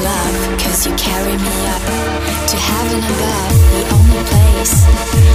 love, 'cause you carry me up to heaven above, the only place